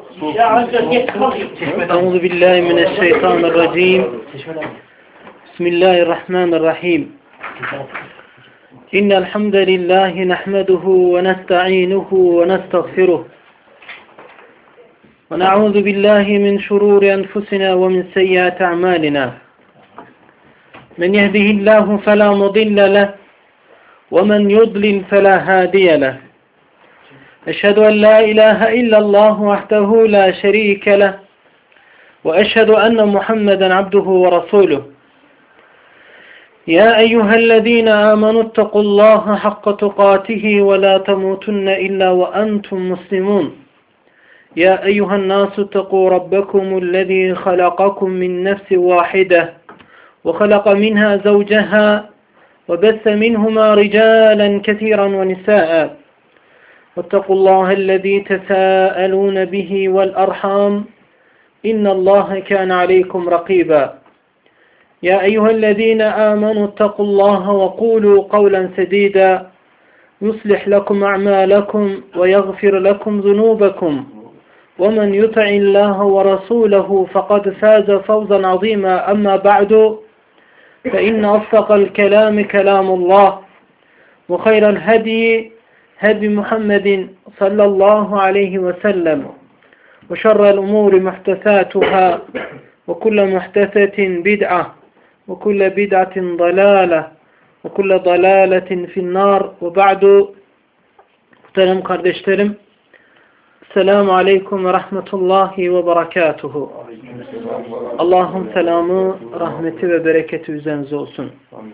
أعوذ بالله من الشيطان الرجيم بسم الله الرحمن الرحيم إن الحمد لله نحمده ونستعينه ونستغفره ونعوذ بالله من شرور أنفسنا ومن سيئات أعمالنا من يهده الله فلا مضل له ومن يضلل فلا هادي له أشهد أن لا إله إلا الله وحده لا شريك له وأشهد أن محمدا عبده ورسوله يا أيها الذين آمنوا اتقوا الله حق تقاته ولا تموتن إلا وأنتم مسلمون يا أيها الناس اتقوا ربكم الذي خلقكم من نفس واحدة وخلق منها زوجها وبث منهما رجالا كثيرا ونساء واتقوا الله الذي تساءلون به والأرحام إن الله كان عليكم رقيبا يا أيها الذين آمنوا اتقوا الله وقولوا قولا سديدا يصلح لكم أعمالكم ويغفر لكم ذنوبكم ومن يطع الله ورسوله فقد فاز فوزا عظيما أما بعد فإن أصدق الكلام كلام الله وخير الهدي هدي محمد صلى الله عليه وسلم وشر الأمور محدثاتها وكل محدثة بدعة وكل بدعة ضلالة وكل ضلالة في النار وبعد muhterem kardeşlerim Selamun Aleyküm ve Rahmetullahi ve Berekatuhu. Allah'ın selamı, rahmeti ve bereketi üzerinize olsun.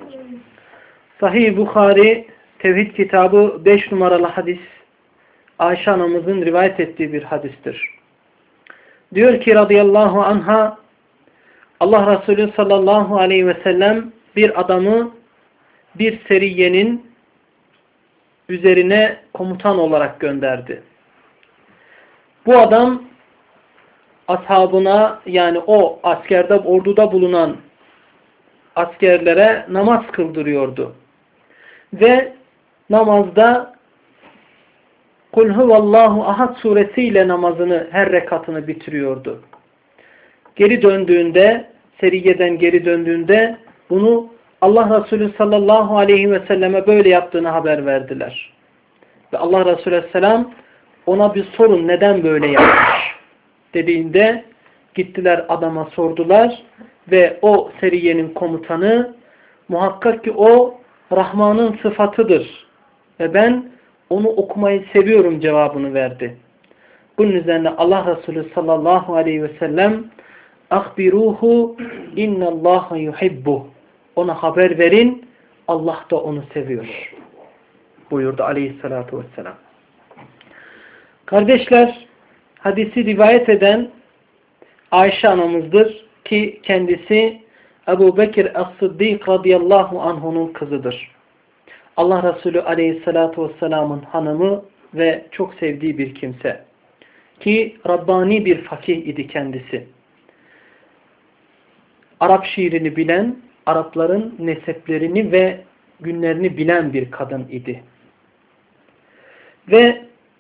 Sahih Bukhari Tevhid kitabı 5 numaralı hadis Ayşe anamızın rivayet ettiği bir hadistir. Diyor ki radıyallahu anha Allah Resulü sallallahu aleyhi ve sellem bir adamı bir seriyenin üzerine komutan olarak gönderdi. Bu adam ashabına yani o askerde orduda bulunan askerlere namaz kıldırıyordu. Ve namazda Kul huvallahu ahad suresiyle namazını her rekatını bitiriyordu. Geri döndüğünde, seriyeden geri döndüğünde bunu Allah Resulü sallallahu aleyhi ve selleme böyle yaptığını haber verdiler. Ve Allah Resulü aleyhisselam ona bir sorun neden böyle yapmış dediğinde gittiler adama sordular ve o seriyenin komutanı muhakkak ki o Rahman'ın sıfatıdır ve ben onu okumayı seviyorum cevabını verdi. Bunun üzerine Allah Resulü sallallahu aleyhi ve sellem "Ahbiruhu innallaha yuhibbuh." Ona haber verin, Allah da onu seviyor buyurdu aleyhissalatu vesselam. Kardeşler, hadisi rivayet eden Ayşe anamızdır ki kendisi Ebu Bekir As-Sıddık radıyallahu anhu'nun kızıdır. Allah Resulü aleyhissalatu vesselamın hanımı ve çok sevdiği bir kimse. Ki Rabbani bir fakih idi kendisi. Arap şiirini bilen, Arapların neseplerini ve günlerini bilen bir kadın idi. Ve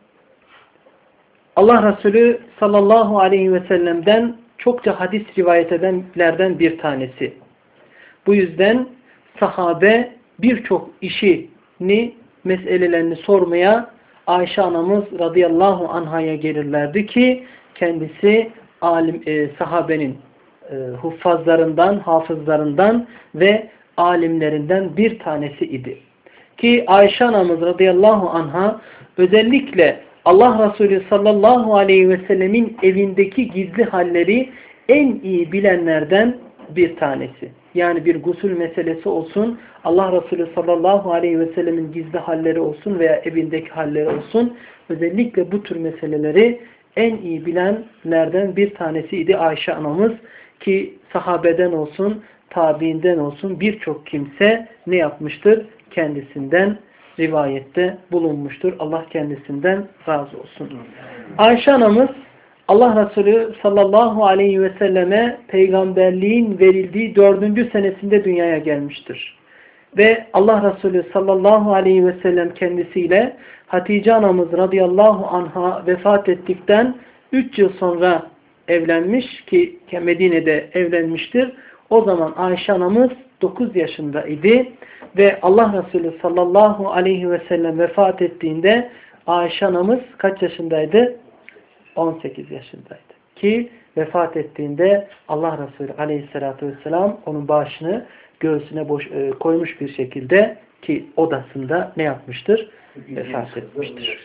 Allah Resulü sallallahu aleyhi ve sellem'den çokça hadis rivayet edenlerden bir tanesi. Bu yüzden sahabe birçok işini, meselelerini sormaya Ayşe anamız radıyallahu anhaya gelirlerdi ki kendisi sahabenin huffazlarından, hafızlarından ve alimlerinden bir tanesi idi. Ki Ayşe anamız radıyallahu anha özellikle Allah Resulü sallallahu aleyhi ve sellemin evindeki gizli halleri en iyi bilenlerden bir tanesi. Yani bir gusül meselesi olsun, Allah Resulü sallallahu aleyhi ve sellemin gizli halleri olsun veya evindeki halleri olsun, özellikle bu tür meseleleri en iyi bilenlerden bir tanesiydi Ayşe anamız ki sahabeden olsun, tabiinden olsun birçok kimse ne yapmıştır? Kendisinden rivayette bulunmuştur. Allah kendisinden razı olsun. Ayşe anamız Allah Resulü sallallahu aleyhi ve selleme peygamberliğin verildiği 4. senesinde dünyaya gelmiştir. Ve Allah Resulü sallallahu aleyhi ve sellem kendisiyle Hatice anamız radıyallahu anha vefat ettikten 3 yıl sonra evlenmiş ki Medine'de evlenmiştir. O zaman Ayşe anamız 9 yaşındaydı ve Allah Resulü sallallahu aleyhi ve sellem vefat ettiğinde Ayşe anamız kaç yaşındaydı? 18 yaşındaydı. Ki vefat ettiğinde Allah Resulü aleyhissalatü vesselam onun başını göğsüne koymuş bir şekilde ki odasında ne yapmıştır? Vefat etmiştir.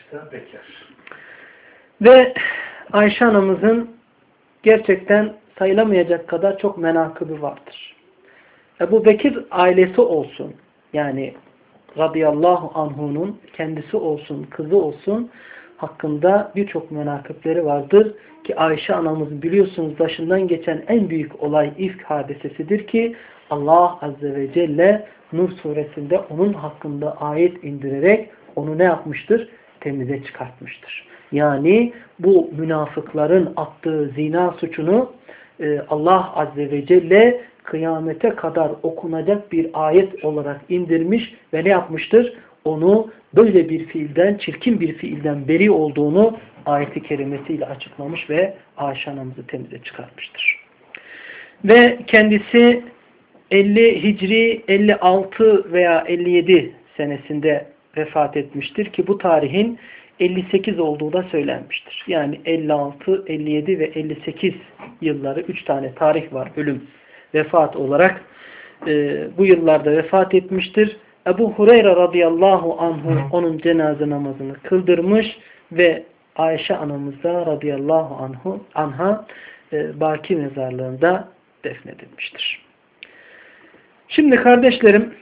Ve Ayşe anamızın gerçekten sayılamayacak kadar çok menakıbı vardır. Ebu Bekir ailesi olsun, yani radıyallahu anhu'nun kendisi olsun, kızı olsun hakkında birçok menakıpleri vardır ki Ayşe anamız biliyorsunuz başından geçen en büyük olay ifk hadisesidir ki Allah Azze ve Celle Nur suresinde onun hakkında ayet indirerek onu ne yapmıştır? Temize çıkartmıştır. Yani bu münafıkların attığı zina suçunu Allah Azze ve Celle kıyamete kadar okunacak bir ayet olarak indirmiş ve ne yapmıştır? Onu böyle bir fiilden, çirkin bir fiilden beri olduğunu ayeti kerimesiyle açıklamış ve Ayşe anamızı temize çıkartmıştır. Ve kendisi 50 Hicri 56 veya 57 senesinde vefat etmiştir ki bu tarihin 58 olduğu da söylenmiştir. Yani 56, 57 ve 58 yılları 3 tane tarih var ölüm, vefat olarak bu yıllarda vefat etmiştir. Ebu Hureyre radıyallahu anhu onun cenaze namazını kıldırmış ve Ayşe anamız da radıyallahu anha Baki mezarlığında defnedilmiştir. Şimdi kardeşlerim,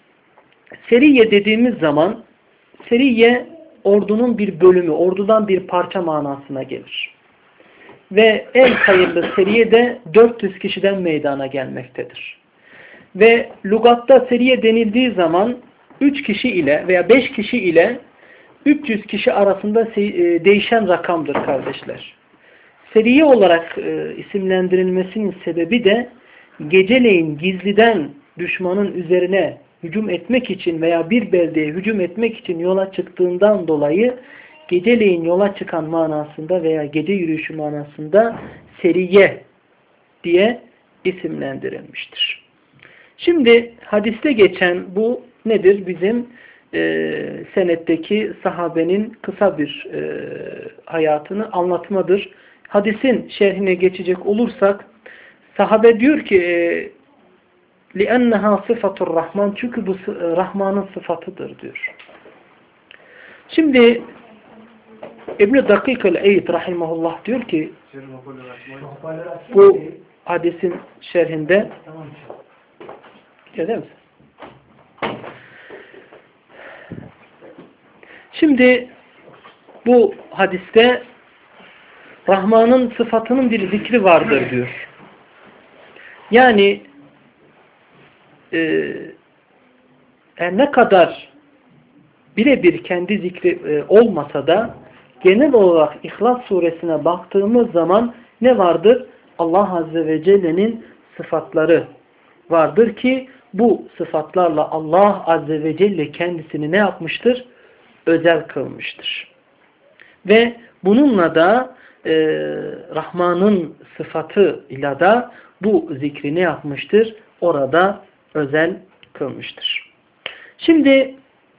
seriye dediğimiz zaman seriye ordunun bir bölümü, ordudan bir parça manasına gelir. Ve en hayırlı seriye de 400 kişiden meydana gelmektedir. Ve lügatta seriye denildiği zaman 3 kişi ile veya 5 kişi ile 300 kişi arasında değişen rakamdır kardeşler. Seriye olarak isimlendirilmesinin sebebi de geceleyin gizliden düşmanın üzerine hücum etmek için veya bir beldeye hücum etmek için yola çıktığından dolayı geceleyin yola çıkan manasında veya gece yürüyüşü manasında seriye diye isimlendirilmiştir. Şimdi hadiste geçen bu nedir? Bizim senetteki sahabenin kısa bir hayatını anlatmadır. Hadisin şerhine geçecek olursak sahabe diyor ki لِأَنَّهَا صِفَةُ الرَّحْمَنِ çünkü bu Rahman'ın sıfatıdır diyor. Şimdi İbn-i Dakik el-Eyd rahimahullah diyor ki bu hadisin şerhinde gelir misin? Şimdi bu hadiste Rahman'ın sıfatının bir zikri vardır diyor. Yani ne kadar birebir kendi zikri olmasa da genel olarak İhlas suresine baktığımız zaman ne vardır? Allah Azze ve Celle'nin sıfatları vardır ki bu sıfatlarla Allah Azze ve Celle kendisini ne yapmıştır? Özel kılmıştır. Ve bununla da Rahman'ın sıfatıyla da bu zikri ne yapmıştır? Orada özel kılmıştır. Şimdi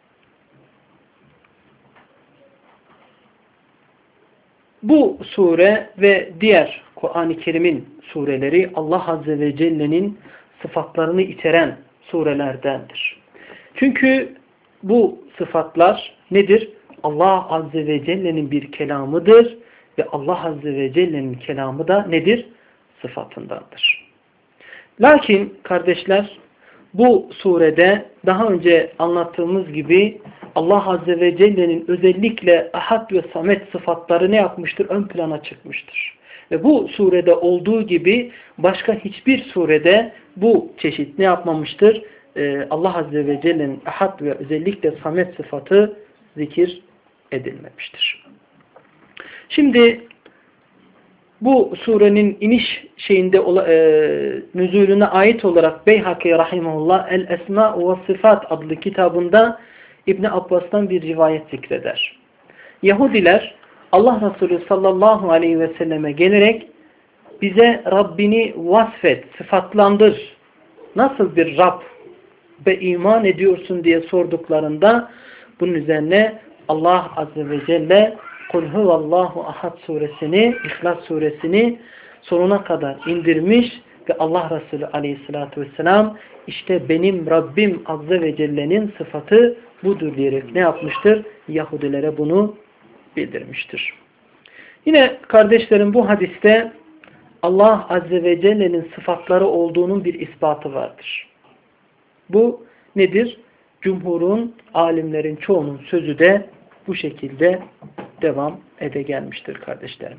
bu sure ve diğer Kur'an-ı Kerim'in sureleri Allah Azze ve Celle'nin sıfatlarını içeren surelerdendir. Çünkü bu sıfatlar nedir? Allah Azze ve Celle'nin bir kelamıdır ve Allah Azze ve Celle'nin kelamı da nedir? Sıfatındandır. Lakin kardeşler bu surede daha önce anlattığımız gibi Allah Azze ve Celle'nin özellikle Ahad ve Samet sıfatları ne yapmıştır? Ön plana çıkmıştır. Ve bu surede olduğu gibi başka hiçbir surede bu çeşit ne yapmamıştır? Allah Azze ve Celle'nin Ahad ve özellikle Samet sıfatı zikir edilmemiştir. Şimdi bu surenin iniş şeyinde nüzulüne ait olarak Beyhaki rahimahullah El-Esma ve Sıfat adlı kitabında İbn Abbas'tan bir rivayet zikreder. Yahudiler Allah Resulü sallallahu aleyhi ve selleme gelerek bize Rabbini vasfet, sıfatlandır. Nasıl bir Rab ve iman ediyorsun diye sorduklarında bunun üzerine Allah Azze ve Celle Kul huvallahu ahad suresini, İhlas suresini sonuna kadar indirmiş ve Allah Resulü aleyhissalatü vesselam işte benim Rabbim Azze ve Celle'nin sıfatı budur diyerek ne yapmıştır? Yahudilere bunu bildirmiştir. Yine kardeşlerim bu hadiste Allah Azze ve Celle'nin sıfatları olduğunun bir ispatı vardır. Bu nedir? Cumhurun, alimlerin çoğunun sözü de bu şekilde devam ede gelmiştir kardeşlerim.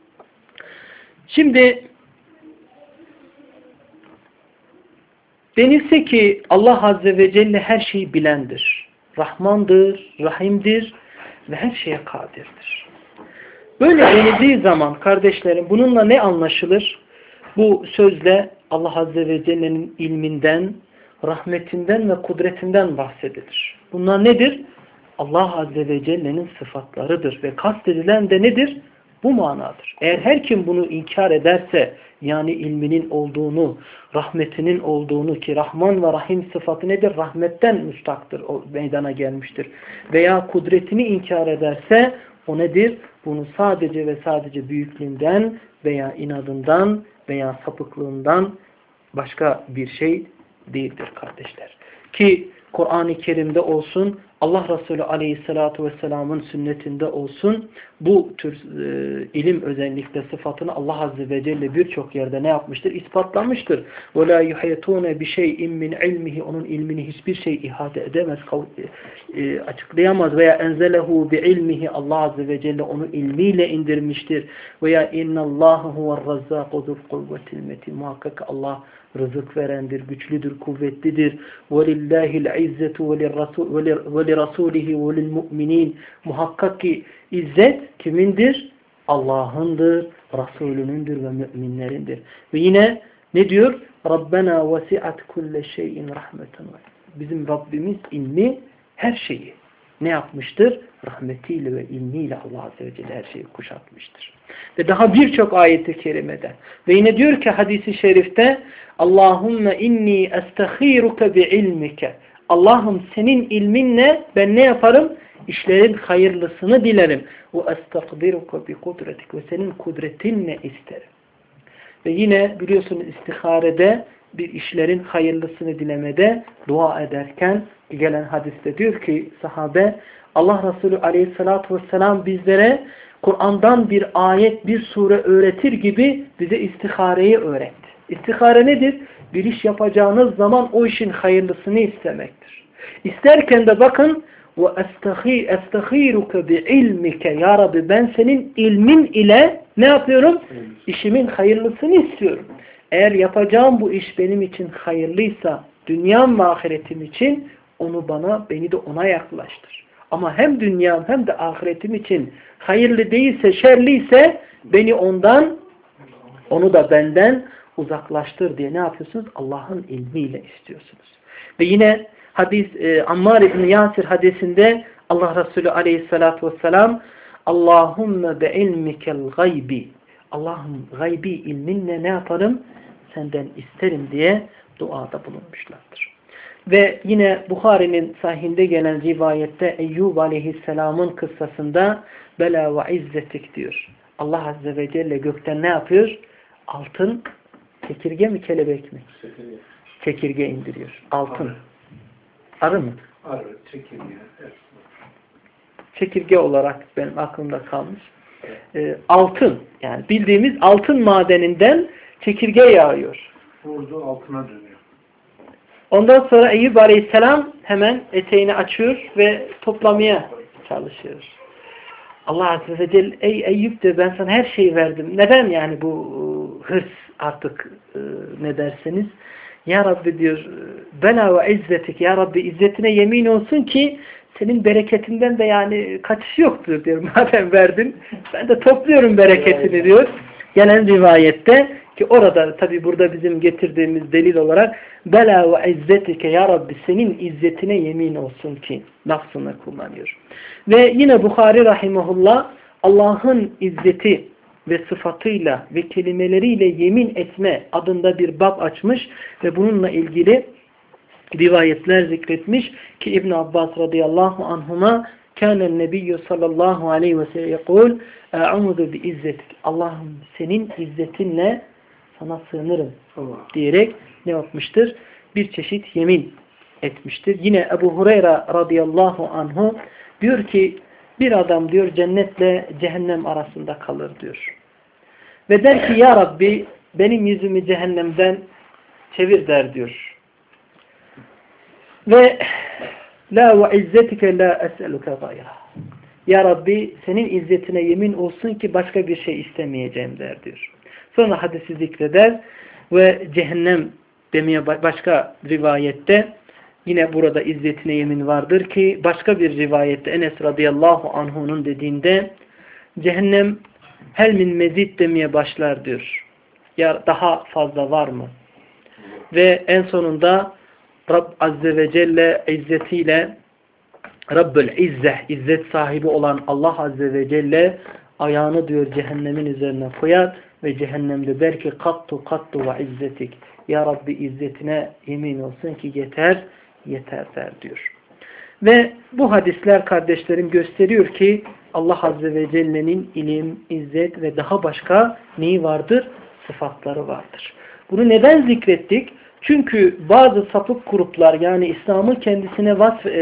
Şimdi denilse ki Allah Azze ve Celle her şeyi bilendir. Rahmandır, Rahim'dir ve her şeye kadirdir. Böyle denildiği zaman kardeşlerim bununla ne anlaşılır? Bu sözle Allah Azze ve Celle'nin ilminden, rahmetinden ve kudretinden bahsedilir. Bunlar nedir? Allah Azze ve Celle'nin sıfatlarıdır ve kastedilen de nedir? Bu manadır. Eğer her kim bunu inkar ederse, yani ilminin olduğunu, rahmetinin olduğunu ki Rahman ve Rahim sıfatı nedir? Rahmetten müstaktır, o meydana gelmiştir. Veya kudretini inkar ederse o nedir? Bunu sadece ve sadece büyüklüğünden veya inadından veya sapıklığından başka bir şey değildir kardeşler. Ki Kur'an-ı Kerim'de olsun, Allah Resulü Aleyhisselatü Vesselam'ın sünnetinde olsun, bu tür ilim özellikle sıfatını Allah Azze ve Celle birçok yerde ne yapmıştır? İspatlamıştır. وَلَا يُحَيَتُونَ بِشَيْءٍ مِّنْ عِلْمِهِ Onun ilmini hiçbir şey ihate edemez, açıklayamaz. Veya enzelehu bi'ilmihi Allah Azze ve Celle onu ilmiyle indirmiştir. Veya innallâhe huve'r-razzâku zul-kuvvetil metin Muhakkak Allah rızık verendir, güçlüdür, kuvvetlidir. وَلِلَّهِ الْعِزَّةُ وَلِرَسُولِهِ وَلِلْمُؤْمِنِينَ Muhakkak ki izzet kimindir? Allah'ındır, Resulünündür ve müminlerindir. Ve yine ne diyor? Rabbena vasi'at kulle şeyin rahmeten. Bizim Rabbimiz ilmi her şeyi ne yapmıştır? Rahmetiyle ve ilmiyle Allah Azze ve Celle her şeyi kuşatmıştır. Ve daha birçok ayeti kerimede. Ve yine diyor ki hadisi şerifte Allahümme inni estaghiruke bi ilmike. Allah'ım senin ilminle ben ne yaparım? İşlerin hayırlısını dilerim. Ve estagdiruke bi kudretik. Ve senin kudretinle isterim. Ve yine biliyorsunuz istiharede bir işlerin hayırlısını dilemede dua ederken gelen hadiste diyor ki sahabe Allah Resulü Aleyhisselatü Vesselam bizlere Kur'an'dan bir ayet, bir sure öğretir gibi bize istihareyi öğretti. İstihare nedir? Bir iş yapacağınız zaman o işin hayırlısını istemektir. İsterken de bakın وَاَسْتَخِيرُكَ بِعِلْمِكَ Ya Rabbi ben senin ilmin ile ne yapıyorum? İşimin hayırlısını istiyorum. Eğer yapacağım bu iş benim için hayırlıysa dünyam ve ahiretim için onu beni de ona yaklaştır. Ama hem dünyam hem de ahiretim için hayırlı değilse, şerliyse beni onu da benden uzaklaştır diye ne yapıyorsunuz? Allah'ın ilmiyle istiyorsunuz. Ve yine hadis Ammar İbni Yasir hadisinde Allah Resulü Aleyhisselatü Vesselam Allahümme be ilmikel gaybi Allah'ım gaybi ilminle ne yaparım? Senden isterim diye duada bulunmuşlardır. Ve yine Bukhari'nin sahihinde gelen rivayette Eyyub Aleyhisselam'ın kıssasında Bela ve izzetik diyor. Allah Azze ve Celle gökten ne yapıyor? Altın, çekirge mi kelebek mi? Çekirge indiriyor. Altın. Arı mı? Arı, çekirge. Evet. Çekirge olarak benim aklımda kalmış. Altın, yani bildiğimiz altın madeninden çekirge yağıyor. Vurdu altına dönüyor. Ondan sonra Eyyub Aleyhisselam hemen eteğini açıyor ve toplamaya çalışıyor. Allah Azze ve Celle ey Eyyub de ben sana her şeyi verdim. Neden yani bu hırs artık ne derseniz? Ya Rabbi diyor bela ve izzetik Ya Rabbi izzetine yemin olsun ki senin bereketinden de yani kaçış yoktur diyor. Madem verdin ben de topluyorum bereketini diyor. Gelen rivayette ki orada tabi burada bizim getirdiğimiz delil olarak bela ve izzetike Ya Rabbi senin izzetine yemin olsun ki lafzını kullanıyor. Ve yine Bukhari rahimahullah Allah'ın izzeti ve sıfatıyla ve kelimeleriyle yemin etme adında bir bab açmış ve bununla ilgili rivayetler zikretmiş ki İbn Abbas radıyallahu anhuma kânen nebiyyü sallallahu aleyhi ve sellem yekul e'ûzu bi izzetik. Allah'ım senin izzetinle sana sığınırım diyerek ne yapmıştır? Bir çeşit yemin etmiştir. Yine Ebu Hureyre radıyallahu anhu diyor ki bir adam diyor cennetle cehennem arasında kalır diyor. Ve der ki ya Rabbi benim yüzümü cehennemden çevir der diyor. Ve la ve izzetike la es'eluke gayra. Ya Rabbi senin izzetine yemin olsun ki başka bir şey istemeyeceğim der diyor. Sonra hadisi zikreder ve cehennem demeye başka rivayette yine burada izzetine yemin vardır ki başka bir rivayette Enes radıyallahu anhu'nun dediğinde cehennem hel min mezid demeye başlar diyor. Ya daha fazla var mı? Ve en sonunda Rab Azze ve Celle izzetiyle Rabbül İzzeh, izzet sahibi olan Allah Azze ve Celle ayağını diyor cehennemin üzerine koyar ve cehennemde der ki kattu kattu ve izzetik. Ya Rabbi izzetine yemin olsun ki yeter, yeter der diyor. Ve bu hadisler kardeşlerim gösteriyor ki Allah Azze ve Celle'nin ilim, izzet ve daha başka neyi vardır? Sıfatları vardır. Bunu neden zikrettik? Çünkü bazı sapık gruplar yani İslam'ı kendisine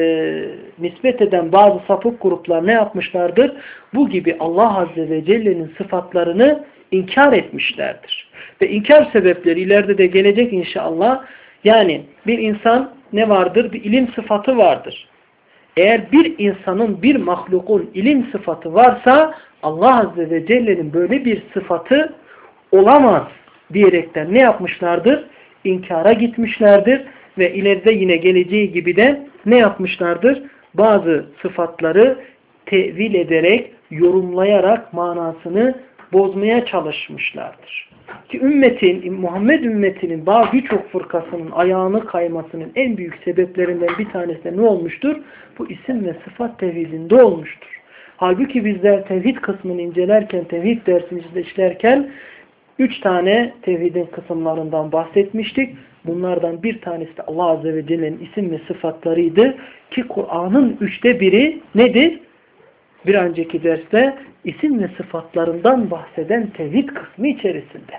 nispet eden bazı sapık gruplar ne yapmışlardır? Bu gibi Allah Azze ve Celle'nin sıfatlarını inkar etmişlerdir. Ve inkar sebepleri ileride de gelecek inşallah. Yani bir insan ne vardır? Bir ilim sıfatı vardır. Eğer bir insanın, bir mahlukun ilim sıfatı varsa Allah Azze ve Celle'nin böyle bir sıfatı olamaz diyerekten ne yapmışlardır? İnkara gitmişlerdir ve ileride yine geleceği gibi de ne yapmışlardır? Bazı sıfatları tevil ederek, yorumlayarak manasını bozmaya çalışmışlardır. Ki Muhammed ümmetinin birçok fırkasının ayağını kaymasının en büyük sebeplerinden bir tanesi de ne olmuştur? Bu isim ve sıfat tevhidinde olmuştur. Halbuki bizler tevhid kısmını incelerken, tevhid dersini işlerken 3 tane tevhidin kısımlarından bahsetmiştik. Bunlardan bir tanesi de Allah Azze ve Celle'nin isim ve sıfatlarıydı. Ki Kur'an'ın 1/3 nedir? Bir önceki derste isim ve sıfatlarından bahseden tevhid kısmı içerisinde.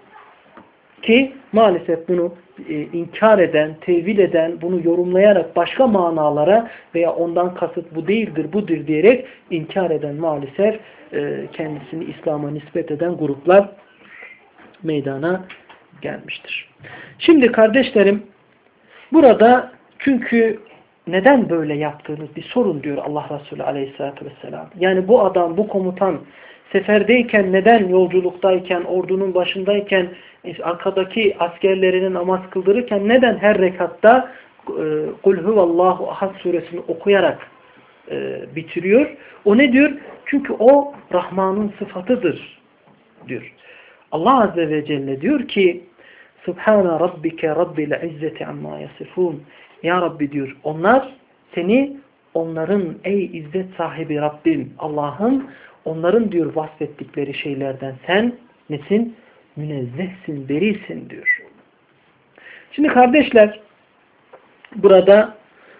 Ki maalesef bunu inkar eden, tevil eden, bunu yorumlayarak başka manalara veya ondan kasıt bu değildir, budur diyerek inkar eden maalesef kendisini İslam'a nispet eden gruplar meydana gelmiştir. Şimdi kardeşlerim burada çünkü neden böyle yaptığınız bir sorun diyor Allah Resulü Aleyhisselatü Vesselam. Yani bu adam, bu komutan seferdeyken neden yolculuktayken, ordunun başındayken arkadaki askerlerinin namaz kıldırırken neden her rekatta Kul huvallahu ahad suresini okuyarak bitiriyor? O ne diyor? Çünkü o Rahman'ın sıfatıdır diyor. Allah Azze ve Celle diyor ki Subhane Rabbike Rabbil İzzeti amma yasifun. Ya Rabbi diyor onlar seni onların ey izzet sahibi Rabbim Allah'ın onların diyor vasfettikleri şeylerden sen nesin? Münezzehsin, berisin diyor. Şimdi kardeşler burada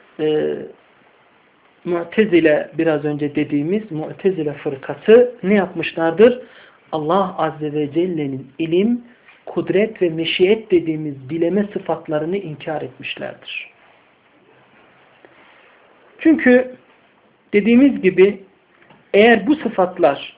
Mu'tezile biraz önce dediğimiz Mu'tezile fırkası ne yapmışlardır? Allah Azze ve Celle'nin ilim, kudret ve meşiyet dediğimiz bileme sıfatlarını inkar etmişlerdir. Çünkü dediğimiz gibi eğer bu sıfatlar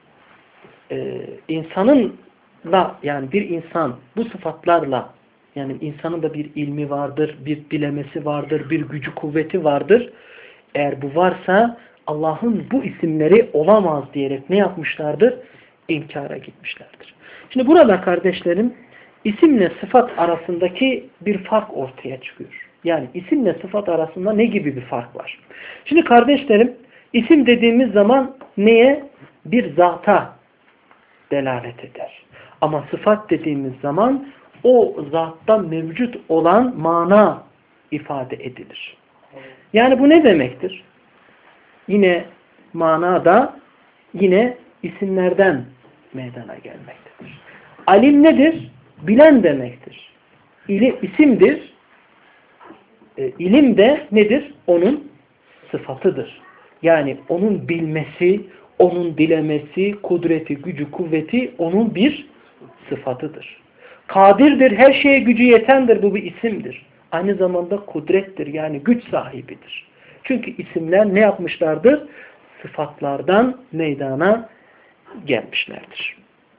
insanınla yani bir insan bu sıfatlarla yani insanın da bir ilmi vardır, bir bilemesi vardır, bir gücü kuvveti vardır. Eğer bu varsa Allah'ın bu isimleri olamaz diyerek ne yapmışlardır? İnkara gitmişlerdir. Şimdi burada kardeşlerim isimle sıfat arasındaki bir fark ortaya çıkıyor. Yani isimle sıfat arasında ne gibi bir fark var? Şimdi kardeşlerim isim dediğimiz zaman neye? Bir zata delalet eder. Ama sıfat dediğimiz zaman o zatta mevcut olan mana ifade edilir. Yani bu ne demektir? Yine manada yine isimlerden meydana gelmektedir. Alim nedir? Bilen demektir. İsimdir. İlim de nedir? Onun sıfatıdır. Yani onun bilmesi, onun dilemesi, kudreti, gücü, kuvveti onun bir sıfatıdır. Kadirdir, her şeye gücü yetendir. Bu bir isimdir. Aynı zamanda kudrettir. Yani güç sahibidir. Çünkü isimler ne yapmışlardır? Sıfatlardan meydana gelmişlerdir.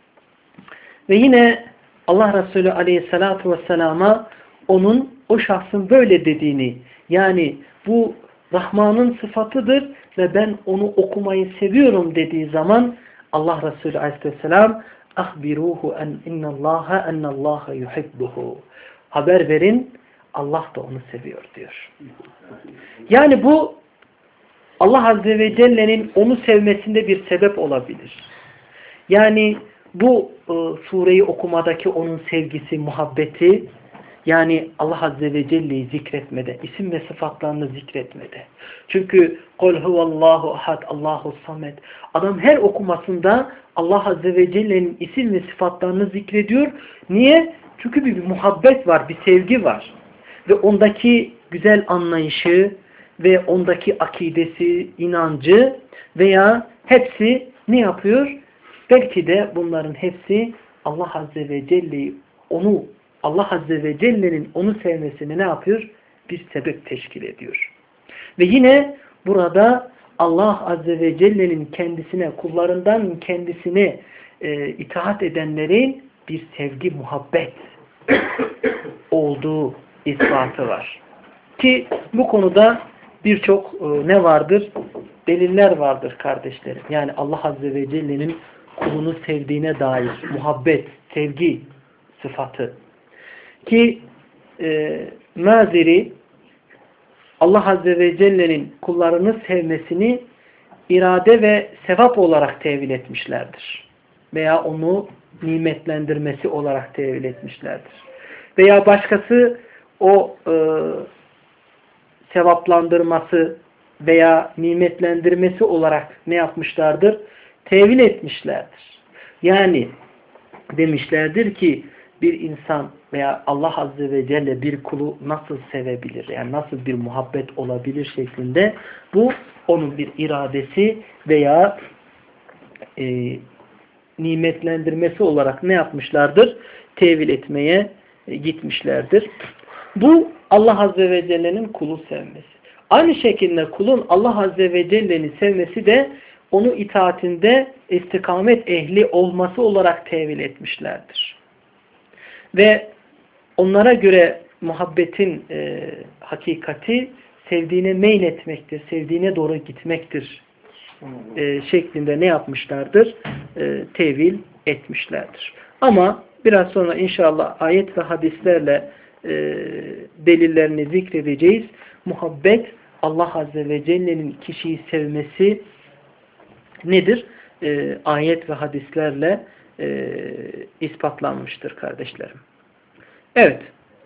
Ve yine Allah Resulü Aleyhisselatü Vesselam'a o şahsın böyle dediğini, yani bu Rahman'ın sıfatıdır ve ben onu okumayı seviyorum dediği zaman Allah Resulü Aleyhisselam "Ahbiruhu ennallaha yuhibbuhu." Haber verin, Allah da onu seviyor diyor. Yani bu Allah Azze ve Celle'nin onu sevmesinde bir sebep olabilir. Yani bu sureyi okumadaki onun sevgisi, muhabbeti, yani Allah Azze ve Celle'yi zikretmede, isim ve sıfatlarını zikretmede. Çünkü "Kul huvallahu ahad, Allahu samed." Adam her okumasında Allah Azze ve Celle'nin isim ve sıfatlarını zikrediyor. Niye? Çünkü bir muhabbet var, bir sevgi var. Ve ondaki güzel anlayışı ve ondaki akidesi, inancı veya hepsi ne yapıyor? Belki de bunların hepsi Allah Azze ve Celle'yi Allah Azze ve Celle'nin onu sevmesini ne yapıyor? Bir sebep teşkil ediyor. Ve yine burada Allah Azze ve Celle'nin kendisine, kullarından kendisine itaat edenlerin bir sevgi, muhabbet olduğu ispatı var. Ki bu konuda birçok ne vardır? Deliller vardır kardeşlerim. Yani Allah Azze ve Celle'nin kulunu sevdiğine dair muhabbet, sevgi sıfatı. Ki Maziri Allah Azze ve Celle'nin kullarını sevmesini irade ve sevap olarak tevil etmişlerdir. Veya onu nimetlendirmesi olarak tevil etmişlerdir. Veya başkası o sevaplandırması veya nimetlendirmesi olarak ne yapmışlardır? Tevil etmişlerdir. Yani demişlerdir ki bir insan veya Allah Azze ve Celle bir kulu nasıl sevebilir? Yani nasıl bir muhabbet olabilir şeklinde bu onun bir iradesi veya nimetlendirmesi olarak ne yapmışlardır? Tevil etmeye gitmişlerdir. Bu Allah Azze ve Celle'nin kulu sevmesi. Aynı şekilde kulun Allah Azze ve Celle'ni sevmesi de onu itaatinde istikamet ehli olması olarak tevil etmişlerdir. Ve onlara göre muhabbetin hakikati sevdiğine meyletmektir, sevdiğine doğru gitmektir şeklinde ne yapmışlardır? Tevil etmişlerdir. Ama biraz sonra inşallah ayet ve hadislerle delillerini zikredeceğiz. Muhabbet, Allah Azze ve Celle'nin kişiyi sevmesi nedir? Ayet ve hadislerle ispatlanmıştır kardeşlerim. Evet.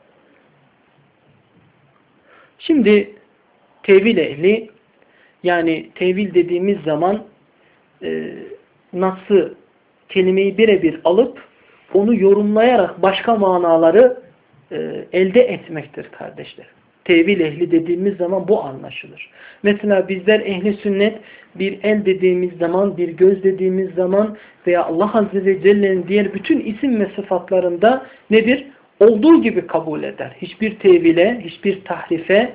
Şimdi tevil ehli, yani tevil dediğimiz zaman nasıl kelimeyi birebir alıp onu yorumlayarak başka manaları elde etmektir kardeşlerim. Tevil ehli dediğimiz zaman bu anlaşılır. Mesela bizler ehli sünnet bir el dediğimiz zaman, bir göz dediğimiz zaman veya Allah Azze ve Celle'nin diğer bütün isim ve sıfatlarında nedir? Olduğu gibi kabul eder. Hiçbir tevile, hiçbir tahrife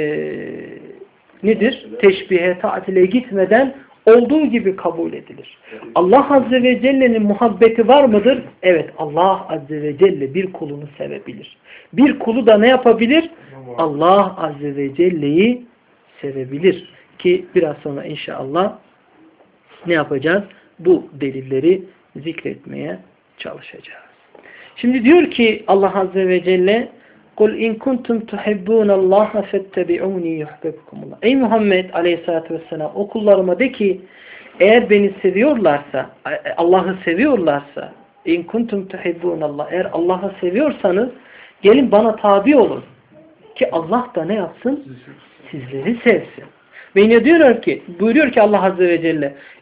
nedir? Teşbihe, ta'tile gitmeden olduğu gibi kabul edilir. Allah Azze ve Celle'nin muhabbeti var mıdır? Evet, Allah Azze ve Celle bir kulunu sevebilir. Bir kulu da ne yapabilir? Allah Azze ve Celle'yi sevebilir. Ki biraz sonra inşallah ne yapacağız? Bu delilleri zikretmeye çalışacağız. Şimdi diyor ki Allah Azze ve Celle قُلْ اِنْ كُنْتُمْ تُحِبُّونَ اللّٰهَ فَاتَّبِعُونِي يُحْبِبْكُمُ اللّٰهِ Ey Muhammed Aleyhisselatü Vesselam, o kullarıma de ki eğer beni seviyorlarsa, Allah'ı seviyorlarsa, اِنْ كُنْتُمْ تُحِبُّونَ اللّٰهَ eğer Allah'ı seviyorsanız gelin bana tabi olun. Ki Allah da ne yapsın? Sizleri sevsin. Ve yine buyuruyor ki Allah Azze ve Celle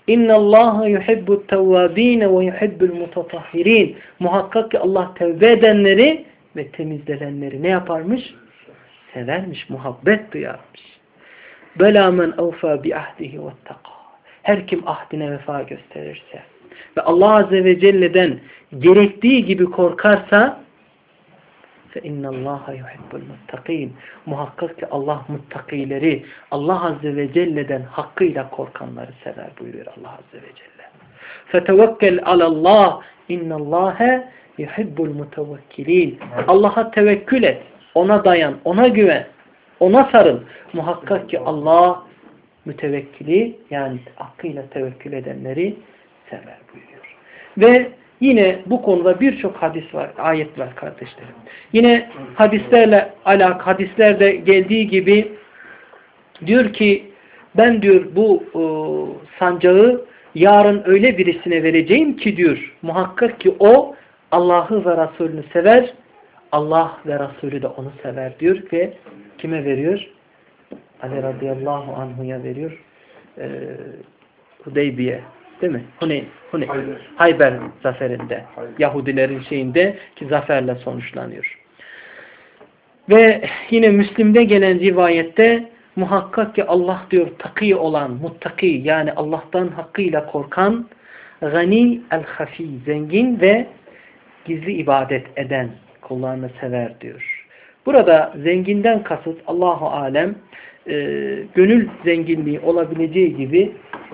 İnnallâhe yuhibbut tevvâbîne ve yuhibbul mutatahhirîn. Muhakkak ki Allah tevbe edenleri ve temizlenenleri ne yaparmış? Severmiş, muhabbet duyarmış. Belâ men evfâ bi ahdihi vettekâ. Her kim ahdine vefa gösterirse ve Allah Azze ve Celle'den gerektiği gibi korkarsa فَاِنَّ اللّٰهَ يُحِبُّ الْمُتَّقِينَ. Muhakkak ki Allah muttakileri, Allah Azze ve Celle'den hakkıyla korkanları sever buyuruyor Allah Azze ve Celle. فَتَوَكَّلْ عَلَى اللّٰهِ اِنَّ اللّٰهَ يُحِبُّ الْمُتَوَكِّلِينَ. Allah'a tevekkül et, ona dayan, ona güven, ona sarıl. Muhakkak ki Allah mütevekkili, yani hakkıyla tevekkül edenleri sever buyuruyor. Ve yine bu konuda birçok hadis var, ayet var kardeşlerim. Yine hadislerde geldiği gibi diyor ki ben diyor bu sancağı yarın öyle birisine vereceğim ki diyor muhakkak ki o Allah'ı ve Resulünü sever, Allah ve Resulü de onu sever diyor ve kime veriyor? Ali radıyallahu anhu'ya veriyor. Hudeybiye, değil mi? Hayber zaferinde. Yahudilerin şeyinde ki zaferle sonuçlanıyor. Ve yine Müslim'de gelen rivayette muhakkak ki Allah diyor takî olan, muttaki yani Allah'tan hakkıyla korkan, gani el-hafi, zengin ve gizli ibadet eden kullarını sever diyor. Burada zenginden kasıt Allahu alem gönül zenginliği olabileceği gibi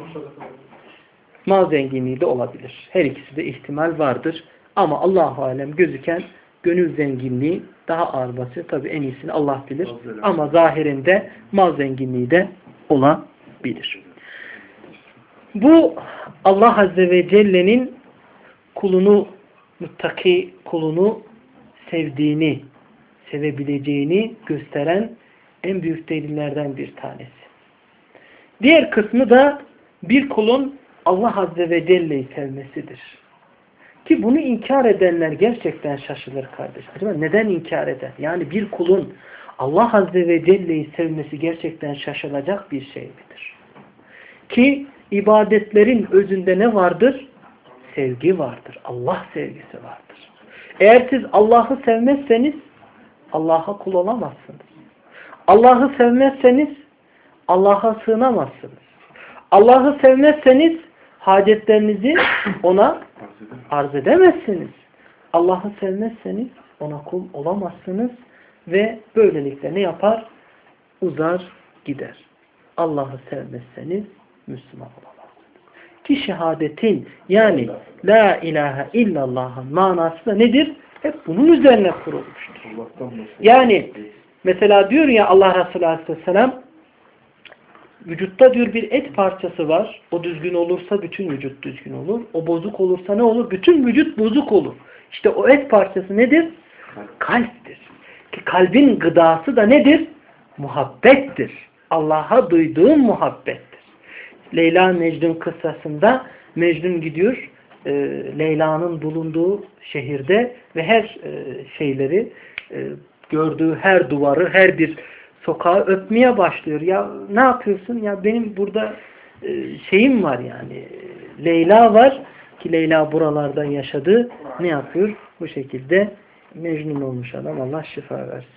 mal zenginliği de olabilir. Her ikisi de ihtimal vardır. Ama Allahu alem gözüken gönül zenginliği daha ağır basıyor. Tabi en iyisini Allah bilir. Ama zahirinde mal zenginliği de olabilir. Bu Allah Azze ve Celle'nin kulunu, muttaki kulunu sevdiğini, sevebileceğini gösteren en büyük delillerden bir tanesi. Diğer kısmı da bir kulun Allah Azze ve Celle'yi sevmesidir. Ki bunu inkar edenler gerçekten şaşılır kardeşlerim. Neden inkar eder? Yani bir kulun Allah Azze ve Celle'yi sevmesi gerçekten şaşılacak bir şey midir? Ki ibadetlerin özünde ne vardır? Sevgi vardır. Allah sevgisi vardır. Eğer siz Allah'ı sevmezseniz Allah'a kul olamazsınız. Allah'ı sevmezseniz Allah'a sığınamazsınız. Allah'ı sevmezseniz hacetlerinizi ona arz edemezsiniz. Allah'ı sevmezseniz ona kul olamazsınız ve böylelikle ne yapar? Uzar gider. Allah'ı sevmezseniz Müslüman olamazsınız. Ki şehadetin yani la ilahe illallah'ın manası da nedir? Hep bunun üzerine kurulmuştur. Yani mesela diyor ya Allah Resulü Aleyhisselam vücutta diyor bir et parçası var. O düzgün olursa bütün vücut düzgün olur. O bozuk olursa ne olur? Bütün vücut bozuk olur. İşte o et parçası nedir? Kalptir. Ki kalbin gıdası da nedir? Muhabbettir. Allah'a duyduğun muhabbettir. Leyla Mecnun kıssasında Mecnun gidiyor Leyla'nın bulunduğu şehirde ve her şeyleri gördüğü her duvarı, her bir sokağı öpmeye başlıyor. Ya ne yapıyorsun? Ya benim burada şeyim var yani. Leyla var ki Leyla buralarda yaşadı. Ne yapıyor? Bu şekilde Mecnun olmuş adam. Allah şifa versin.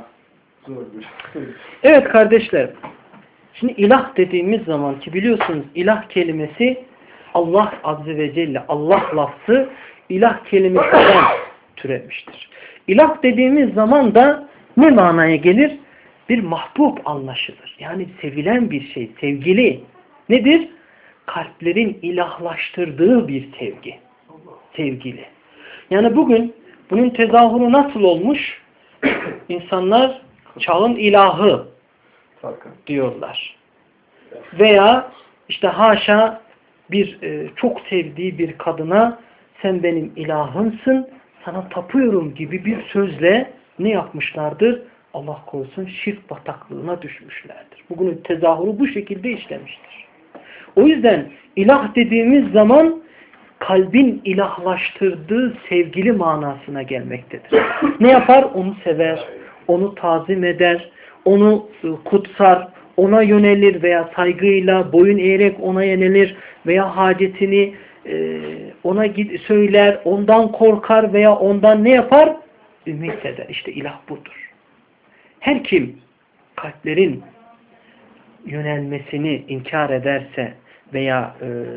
Evet kardeşler. Şimdi ilah dediğimiz zaman ki biliyorsunuz ilah kelimesi Allah Azze ve Celle, Allah lafzı ilah kelimesinden türemiştir. İlah dediğimiz zaman da ne manaya gelir? Bir mahbub anlaşılır. Yani sevilen bir şey, sevgili. Nedir? Kalplerin ilahlaştırdığı bir sevgi. Sevgili. Yani bugün bunun tezahürü nasıl olmuş? İnsanlar çağın ilahı diyorlar. Veya işte haşa bir çok sevdiği bir kadına sen benim ilahımsın, sana tapıyorum gibi bir sözle ne yapmışlardır? Allah korusun şirk bataklığına düşmüşlerdir. Bugünün tezahürü bu şekilde işlemiştir. O yüzden ilah dediğimiz zaman kalbin ilahlaştırdığı sevgili manasına gelmektedir. Ne yapar? Onu sever, onu tazim eder, onu kutsar, ona yönelir veya saygıyla boyun eğerek ona yönelir veya hacetini ona söyler, ondan korkar veya ondan ne yapar? Ümit eder. İşte ilah budur. Her kim kalplerin yönelmesini inkar ederse veya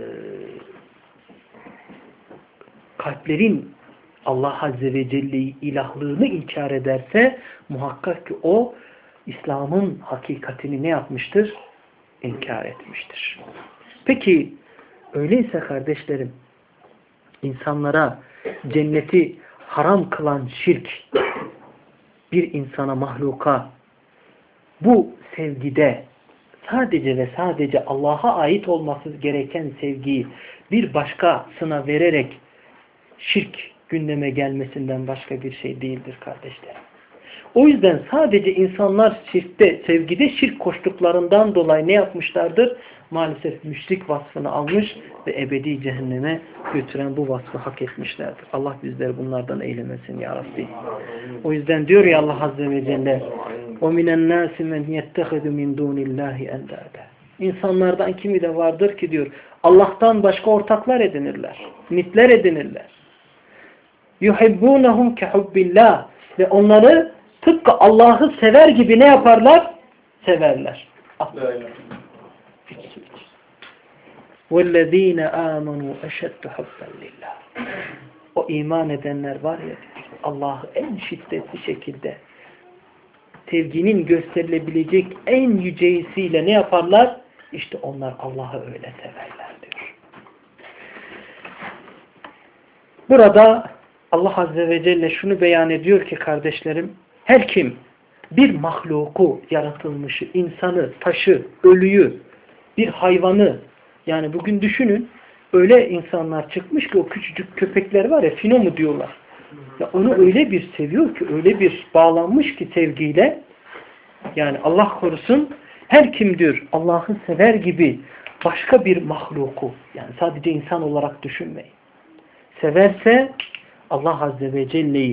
kalplerin Allah Azze ve Celle'yi ilahlığını inkar ederse muhakkak ki o İslam'ın hakikatini ne yapmıştır? İnkar etmiştir. Peki öyleyse kardeşlerim insanlara cenneti haram kılan şirk bir insana, mahluka bu sevgide sadece ve sadece Allah'a ait olması gereken sevgiyi bir başkasına vererek şirk gündeme gelmesinden başka bir şey değildir kardeşlerim. O yüzden sadece insanlar sevgide şirk koştuklarından dolayı ne yapmışlardır? Maalesef müşrik vasfını almış ve ebedi cehenneme götüren bu vasfı hak etmişlerdir. Allah bizleri bunlardan eylemesin ya Rabbi. O yüzden diyor ya Allah Azze ve Celle وَمِنَ النَّاسِ مَنْ يَتَّخِذُ مِنْ دُونِ اللّٰهِ اَنْدَادًا İnsanlardan kimi de vardır ki diyor Allah'tan başka ortaklar edinirler. Nitler edinirler. يُحِبُّونَهُمْ كَحُبِّ اللّٰهِ Ve onları tıpkı Allah'ı sever gibi ne yaparlar? Severler. وَالَّذ۪ينَ آمَنُوا اَشَدُّ حُبًّا لِلّٰهِ O iman edenler var ya Allah'ı en şiddetli şekilde sevginin gösterilebilecek en yüceysiyle ne yaparlar? İşte onlar Allah'ı öyle severler diyor. Burada Allah Azze ve Celle şunu beyan ediyor ki kardeşlerim, her kim bir mahluku, yaratılmışı, insanı, taşı, ölüyü, bir hayvanı, yani bugün düşünün, öyle insanlar çıkmış ki o küçücük köpekler var ya, fino mu diyorlar. Ya onu öyle bir seviyor ki, öyle bir bağlanmış ki sevgiyle, yani Allah korusun, her kim diyor Allah'ı sever gibi başka bir mahluku, yani sadece insan olarak düşünmeyin. Severse Allah Azze ve Celle'yi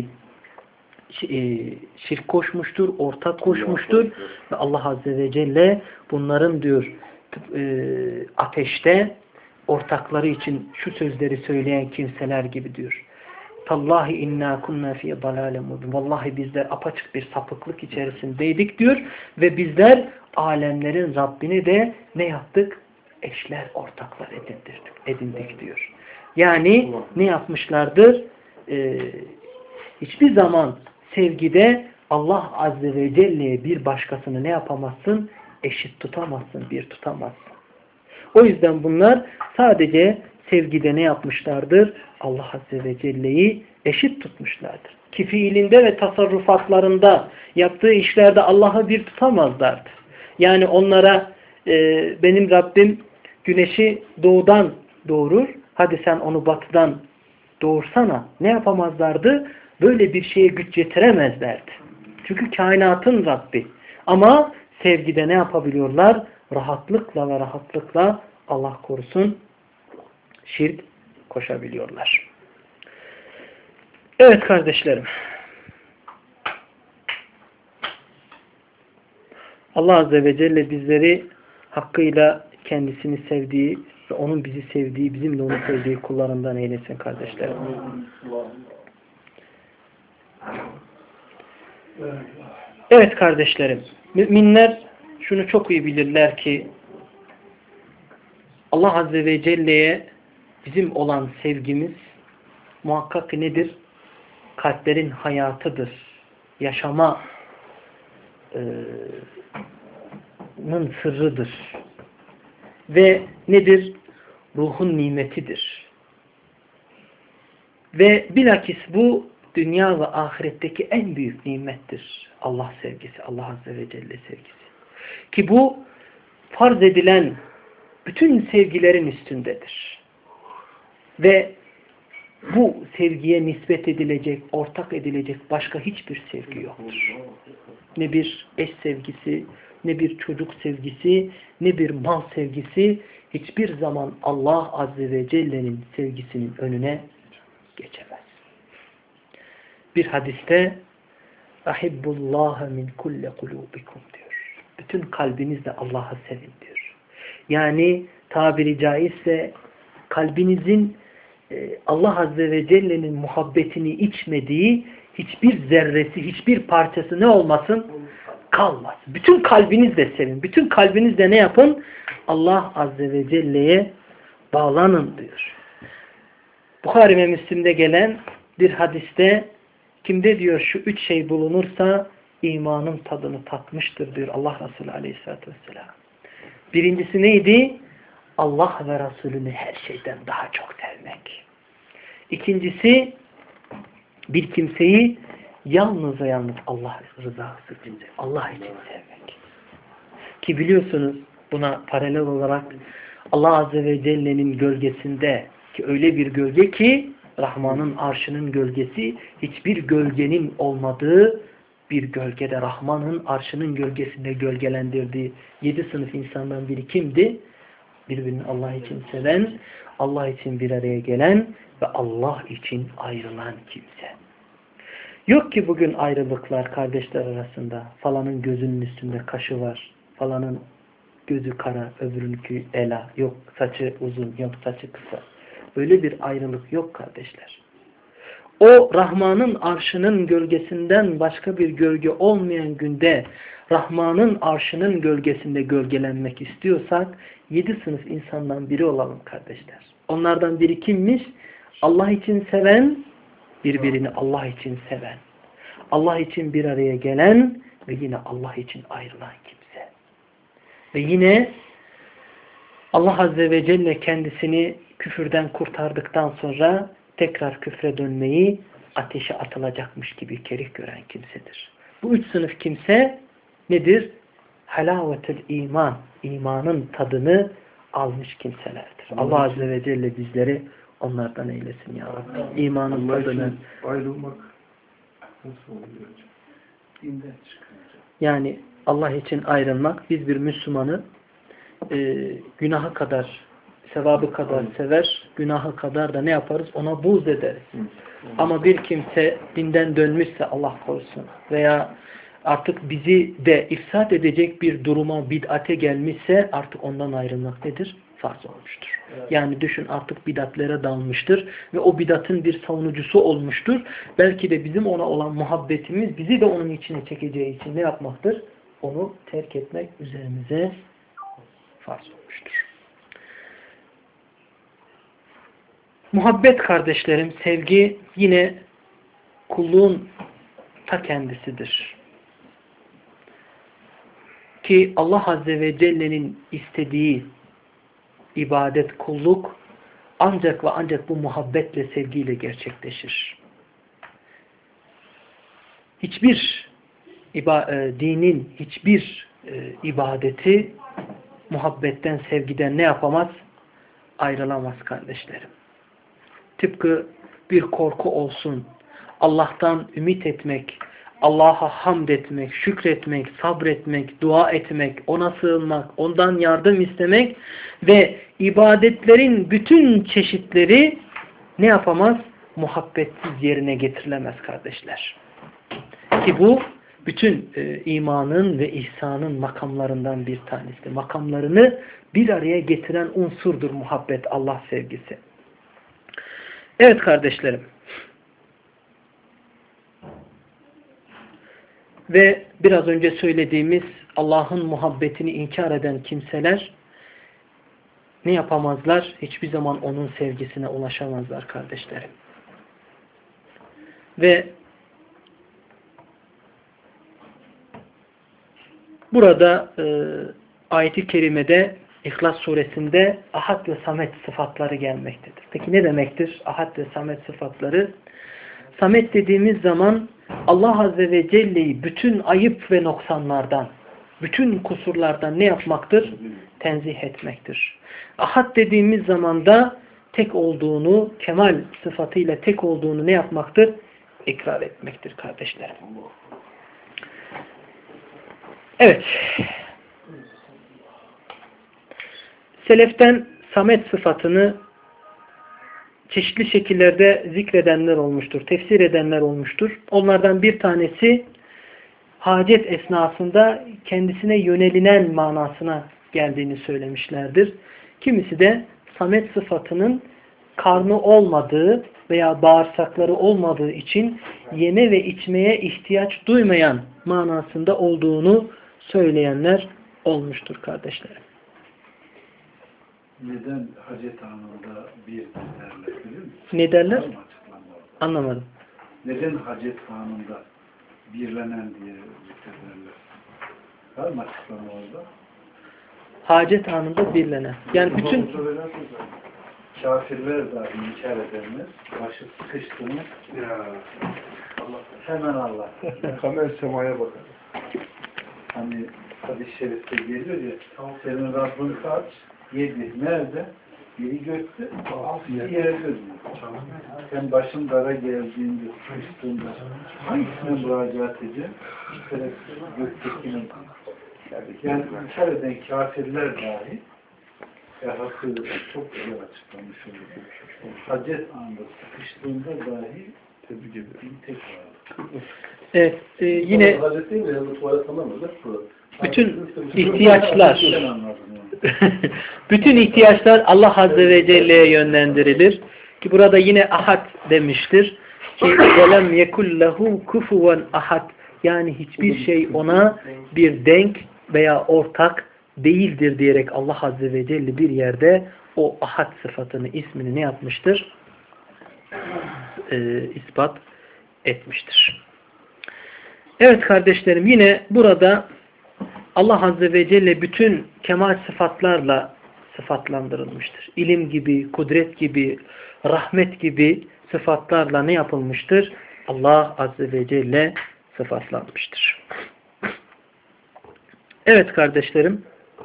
şirk koşmuştur, ortak koşmuştur ve Allah Azze ve Celle bunların diyor ateşte ortakları için şu sözleri söyleyen kimseler gibi diyor. Tallahi inna kunna fi dalalin mubin. Vallahi bizler apaçık bir sapıklık içerisindeydik diyor ve bizler alemlerin Rabbini de ne yaptık? Eşler, ortaklar edindik diyor. Yani ne yapmışlardır? Hiçbir zaman sevgide Allah Azze ve Celle'ye bir başkasını ne yapamazsın? Eşit tutamazsın, bir tutamazsın. O yüzden bunlar sadece sevgide ne yapmışlardır? Allah Azze ve Celle'yi eşit tutmuşlardır. Ki fiilinde ve tasarrufatlarında yaptığı işlerde Allah'ı bir tutamazlardı. Yani onlara benim Rabbim güneşi doğudan doğurur. Hadi sen onu batıdan doğursana. Ne yapamazlardı? Böyle bir şeye güç yetiremezlerdi. Çünkü kainatın Rabbi. Ama sevgide ne yapabiliyorlar? Rahatlıkla Allah korusun şirk koşabiliyorlar. Evet kardeşlerim. Allah Azze ve Celle bizleri hakkıyla kendisini sevdiği ve onun bizi sevdiği, bizim de onu sevdiği kullarından eylesin kardeşlerim. Evet kardeşlerim. Müminler şunu çok iyi bilirler ki Allah Azze ve Celle'ye bizim olan sevgimiz muhakkak nedir? Kalplerin hayatıdır. Yaşamanın sırrıdır. Ve nedir? Ruhun nimetidir. Ve bilakis bu dünya ve ahiretteki en büyük nimettir. Allah sevgisi, Allah Azze ve Celle sevgisi. Ki bu farz edilen bütün sevgilerin üstündedir. Ve bu sevgiye nispet edilecek, ortak edilecek başka hiçbir sevgi yoktur. Ne bir eş sevgisi, ne bir çocuk sevgisi, ne bir mal sevgisi hiçbir zaman Allah Azze ve Celle'nin sevgisinin önüne geçemez. Bir hadiste ahibbullaha min kulle kulubikum diyor. bütün kalbinizle Allah'a sevin diyor. Yani tabiri caizse kalbinizin Allah Azze ve Celle'nin muhabbetini içmediği hiçbir zerresi, hiçbir parçası ne olmasın? Kalmasın. Bütün kalbinizle sevin. Bütün kalbinizle ne yapın? Allah Azze ve Celle'ye bağlanın diyor. Buhari ve Müslim'de gelen bir hadiste kimde diyor şu üç şey bulunursa imanın tadını tatmıştır diyor Allah Resulü Aleyhisselatü Vesselam. Birincisi neydi? Allah ve Resulünü her şeyden daha çok sevmek. İkincisi bir kimseyi yalnız Allah rızası için, Allah için sevmek. Ki biliyorsunuz buna paralel olarak Allah Azze ve Celle'nin gölgesinde ki öyle bir gölge ki Rahman'ın arşının gölgesi hiçbir gölgenin olmadığı bir gölgede Rahman'ın arşının gölgesinde gölgelendirdiği 7 sınıf insandan biri kimdi? Birbirini Allah için seven, Allah için bir araya gelen ve Allah için ayrılan kimse. Yok ki bugün ayrılıklar kardeşler arasında. Falanın gözünün üstünde kaşı var. Falanın gözü kara, öbürünkü ela. Yok saçı uzun, yok saçı kısa. Böyle bir ayrılık yok kardeşler. O Rahman'ın arşının gölgesinden başka bir gölge olmayan günde Rahman'ın arşının gölgesinde gölgelenmek istiyorsak 7 sınıf insandan biri olalım kardeşler. Onlardan biri kimmiş? Allah için seven, birbirini Allah için seven. Allah için bir araya gelen ve yine Allah için ayrılan kimse. Ve yine Allah Azze ve Celle kendisini küfürden kurtardıktan sonra tekrar küfre dönmeyi ateşe atılacakmış gibi kerih gören kimsedir. Bu üç sınıf kimse nedir? Halavetül iman. İmanın tadını almış kimselerdir. Allah Azze ve Celle bizleri onlardan eylesin ya Rabbi. İmanın tadını. Ayrılmak nasıl oluyor hocam? Dinden çıkınca. Yani Allah için ayrılmak, biz bir Müslümanı günaha kadar, sevabı kadar sever, günahı kadar da ne yaparız? Ona buğz ederiz. Ama bir kimse dinden dönmüşse Allah korusun veya artık bizi de ifsad edecek bir duruma, bid'ate gelmişse artık ondan ayrılmak nedir? Farz olmuştur. Evet. Yani düşün artık bid'atlere dalmıştır ve o bid'atın bir savunucusu olmuştur. Belki de bizim ona olan muhabbetimiz bizi de onun içine çekeceği için ne yapmaktır? Onu terk etmek üzerimize farz olmuştur. Muhabbet kardeşlerim, sevgi yine kulluğun ta kendisidir. Ki Allah Azze ve Celle'nin istediği ibadet, kulluk ancak ve ancak bu muhabbetle, sevgiyle gerçekleşir. Hiçbir dinin hiçbir ibadeti muhabbetten, sevgiden ne yapamaz? Ayrılamaz kardeşlerim. Tıpkı bir korku olsun, Allah'tan ümit etmek, Allah'a hamd etmek, şükretmek, sabretmek, dua etmek, ona sığınmak, ondan yardım istemek ve ibadetlerin bütün çeşitleri ne yapamaz? Muhabbetsiz yerine getirilemez kardeşler. Ki bu bütün imanın ve ihsanın makamlarından bir tanesi. Makamlarını bir araya getiren unsurdur muhabbet, Allah sevgisi. Evet kardeşlerim. Ve biraz önce söylediğimiz Allah'ın muhabbetini inkar eden kimseler ne yapamazlar? Hiçbir zaman onun sevgisine ulaşamazlar kardeşlerim. Ve burada ayet-i kerimede İhlas suresinde Ahad ve Samet sıfatları gelmektedir. Peki ne demektir Ahad ve Samet sıfatları? Samet dediğimiz zaman Allah Azze ve Celle'yi bütün ayıp ve noksanlardan, bütün kusurlardan ne yapmaktır? Tenzih etmektir. Ahad dediğimiz zaman da tek olduğunu, kemal sıfatıyla tek olduğunu ne yapmaktır? İkrar etmektir kardeşlerim. Evet. Seleften Samet sıfatını çeşitli şekillerde zikredenler olmuştur, tefsir edenler olmuştur. Onlardan bir tanesi hacet esnasında kendisine yönelinen manasına geldiğini söylemişlerdir. Kimisi de samet sıfatının karnı olmadığı veya bağırsakları olmadığı için yeme ve içmeye ihtiyaç duymayan manasında olduğunu söyleyenler olmuştur kardeşlerim. Neden hacet anında bir derler biliyor musun? Ne derler? Anlamadım. Neden hacet anında birlenen diye zikrederler? Var mı açıklama orada? Hacet anında birlenen. Yani bütün kafirler dahi inkar edenler başı sıkıştığını Allah, hemen Allah. Kamer semaya bakar. Hani hadis-i şerifte geliyor ya, senin Rabbin kaç? 7. Nerede? Biri gökte, 6 yerde diyor. Sen başın dara geldiğinde, sıkıştığında hangisine müracaat edeceksin? Göktekinin. Yani inkar eden kafirler dahi hakkıyla çok güzel açıklamış oluyor. Hacet anında sıkıştığında dahi tebrik ediyorum. Tekrar. Evet, yine hacet değil mi? Tuvalet anlamıyorlar. Bütün ihtiyaçlar bütün ihtiyaçlar Allah Azze ve Celle'ye yönlendirilir. Ki burada yine ahad demiştir. Ki velem yekullehu kufuven ahad. Yani hiçbir şey ona bir denk veya ortak değildir diyerek Allah Azze ve Celle bir yerde o ahad sıfatını, ismini ne yapmıştır? İspat etmiştir. Evet kardeşlerim, yine burada Allah Azze ve Celle bütün kemal sıfatlarla sıfatlandırılmıştır. İlim gibi, kudret gibi, rahmet gibi sıfatlarla ne yapılmıştır? Allah Azze ve Celle sıfatlanmıştır. Evet kardeşlerim,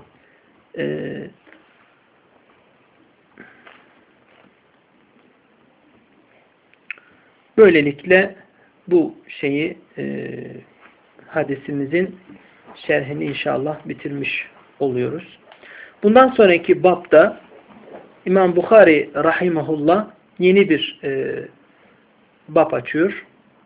böylelikle bu şeyi hadisimizin şerhini inşallah bitirmiş oluyoruz. Bundan sonraki babda İmam Bukhari rahimahullah yeni bir bab açıyor.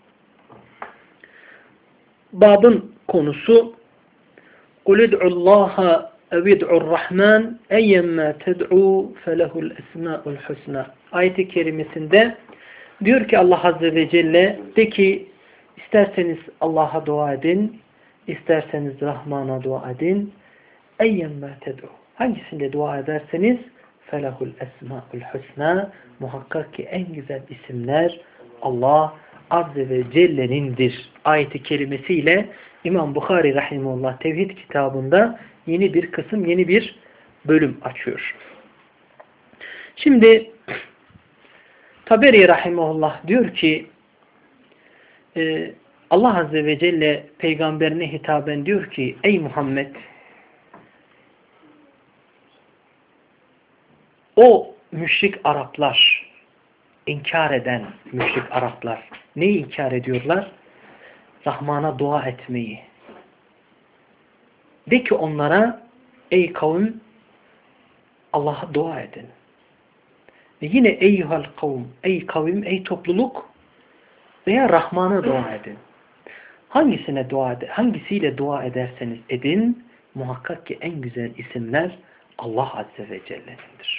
Babın konusu قُلِ ادْعُ اللّٰهَ اَوِدْعُ الرَّحْمَانِ اَيَّمَّا تَدْعُوا فَلَهُ الْاَسْمَاءُ الْحُسْنَى Ayet-i kerimesinde diyor ki Allah Azze ve Celle, de ki isterseniz Allah'a dua edin, isterseniz Rahman'a dua edin. اَيَّمَّا تَدْعُوا Hangisinde dua ederseniz فَلَهُ الْاَسْمَاءُ الْحُسْنَى Muhakkak ki en güzel isimler Allah Azze ve Celle'nindir. Ayet-i kerimesiyle İmam Bukhari rahimehullah Tevhid kitabında yeni bir kısım, yeni bir bölüm açıyor. Şimdi Taberi rahimehullah diyor ki Allah Azze ve Celle peygamberine hitaben diyor ki ey Muhammed, o müşrik Araplar, inkar eden müşrik Araplar neyi inkar ediyorlar? Rahman'a dua etmeyi. De ki onlara ey kavim Allah'a dua edin. Ve yine eyyuhal kavm, ey kavim, ey topluluk veya Rahman'a dua edin. Hangisiyle dua ederseniz edin, muhakkak ki en güzel isimler Allah Azze ve Celle'nindir.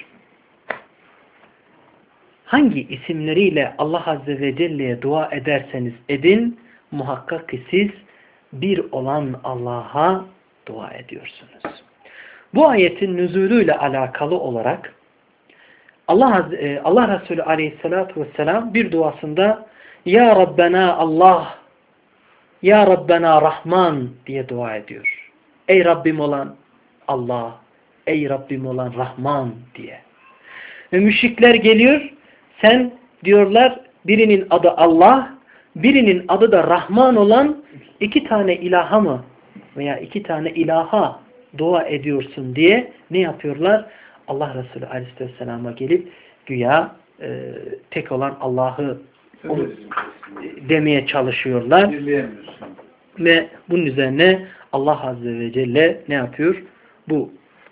Hangi isimleriyle Allah Azze ve Celle'ye dua ederseniz edin, muhakkak ki siz bir olan Allah'a dua ediyorsunuz. Bu ayetin nüzulüyle alakalı olarak Allah Resulü Aleyhisselatü Vesselam bir duasında Ya Rabbena Allah, Ya Rabbena Rahman diye dua ediyor. Ey Rabbim olan Allah, ey Rabbim olan Rahman diye. Ve müşrikler geliyor, sen diyorlar birinin adı Allah, birinin adı da Rahman olan iki tane ilaha mı veya iki tane ilaha dua ediyorsun diye ne yapıyorlar? Allah Resulü Aleyhisselam'a gelip güya tek olan Allah'ı demeye çalışıyorlar. Ve bunun üzerine Allah Azze ve Celle ne yapıyor? Bu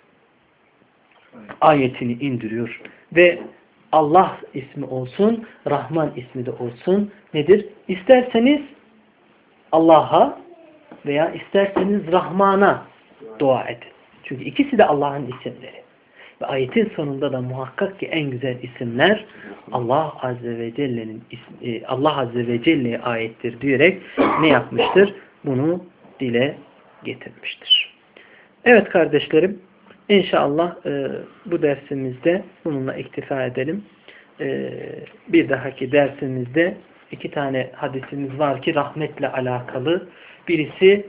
ayetini indiriyor. Ve Allah ismi olsun, Rahman ismi de olsun. Nedir? İsterseniz Allah'a veya isterseniz Rahman'a dua edin. Çünkü ikisi de Allah'ın isimleri. Ve ayetin sonunda da muhakkak ki en güzel isimler Allah Azze ve Celle'nin Allah Azze ve Celle'ye aittir diyerek ne yapmıştır? Bunu dile getirmiştir. Evet kardeşlerim, İnşallah bu dersimizde bununla iktifa edelim. Bir dahaki dersimizde 2 tane hadisimiz var ki rahmetle alakalı. Birisi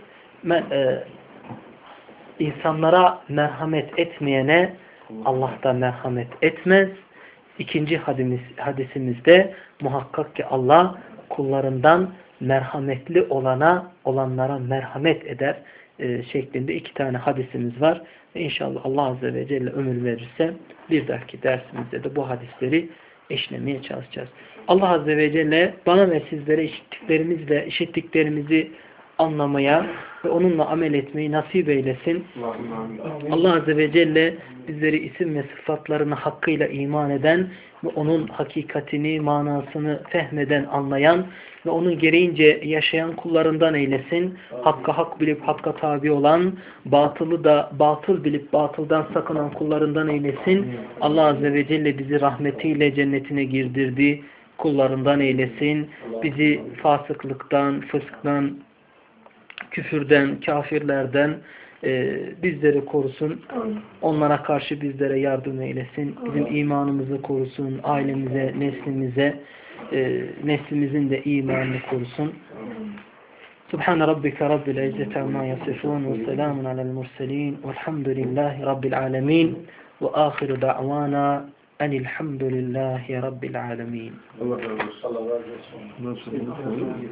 insanlara merhamet etmeyene Allah da merhamet etmez. İkinci hadisimizde muhakkak ki Allah kullarından merhametli olanlara merhamet eder şeklinde 2 tane hadisimiz var. Ve inşallah Allah Azze ve Celle ömür verirse bir dahaki dersimizde de bu hadisleri eşlemeye çalışacağız. Allah Azze ve Celle bana ve sizlere işittiklerimizi anlamaya ve onunla amel etmeyi nasip eylesin. Allah Azze ve Celle bizleri isim ve sıfatlarını hakkıyla iman eden ve onun hakikatini, manasını fehmeden, anlayan ve onun gereğince yaşayan kullarından eylesin. Hakka hak bilip hakka tabi olan, batılı da batıl bilip batıldan sakınan kullarından eylesin. Allah Azze ve Celle bizi rahmetiyle cennetine girdirdi. Kullarından eylesin. Bizi fasıklıktan, fısktan, küfürden, kafirlerden bizleri korusun. Onlara karşı bizlere yardım eylesin. Bizim imanımızı korusun. Ailemize, neslimizin de imanını korusun. Subhan rabbika rabbil izzati amma yasifun ve selamun alel murselin velhamdülillahi rabbil alamin ve ahiru da'vana enilhamdülillahi rabbil alamin. Allah razı olsun.